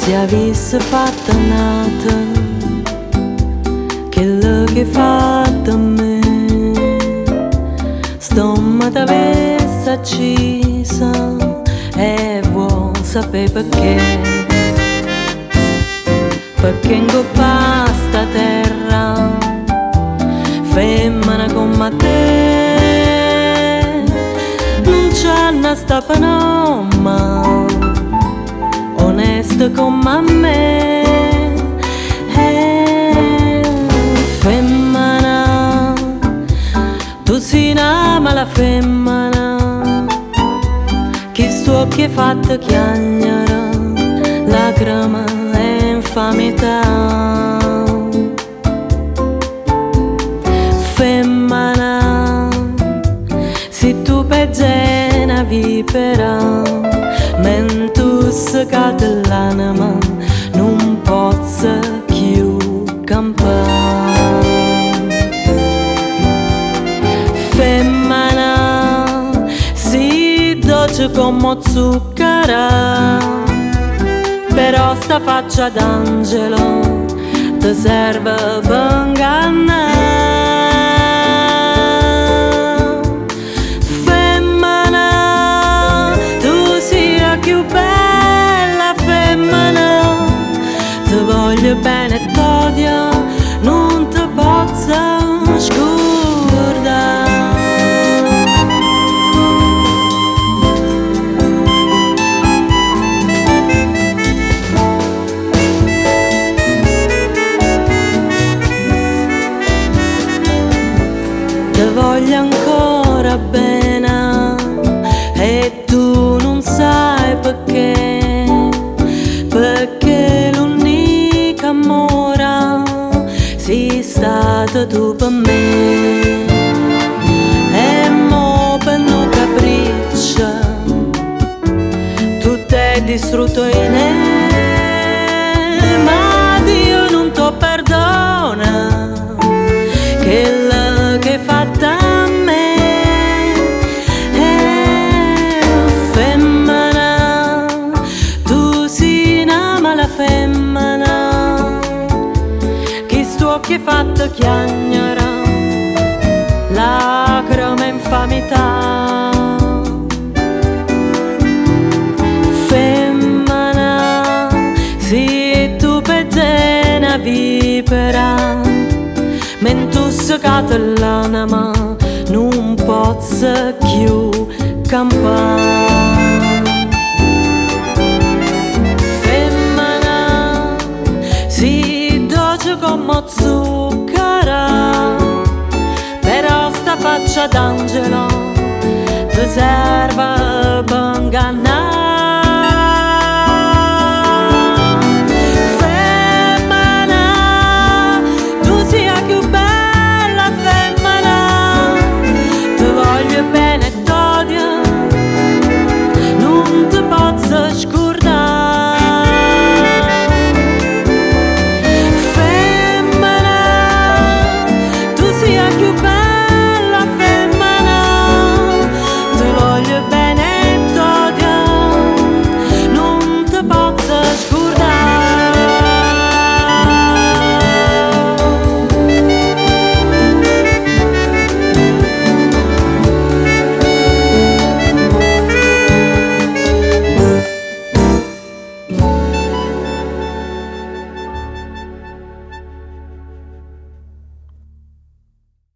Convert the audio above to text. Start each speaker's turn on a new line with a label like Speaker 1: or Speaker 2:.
Speaker 1: se avesse fatto nata quello che fatto a me, stomma t'avesse accesa e vuoi sapere perché in coppa sta terra femmina come te non c'è una sta panoma onesta come me. Femmina, tu sei una mala femmina, che sto che fatto chiagnere lacrima e infamità. Femmina, se tu peggi una vipera mentre scade l'anima non posso più campare. Femmina, si dolce come zucchero, però sta faccia d'angelo ti serve per ingannare. Femmina, tu sia più bella femmina, ti voglio bene e t'odio, non ti posso scordare. Ti voglio ancora bene e tu non sai perché l'unica amore sei stata tu per me. E mo per non capriccio tu t'hai distrutto in me, ma Dio non ti perdona quello che hai fatto a me. Femmina, tu sei una mala femmina, che sto che hai fatto chiagnere lacrima e infamità. Femmina, se tu peggi una vipera mentre scade l'anima non posso più campare. Femmina, si dolce come zucchero, però sta faccia d'angelo ti serve per ingannare.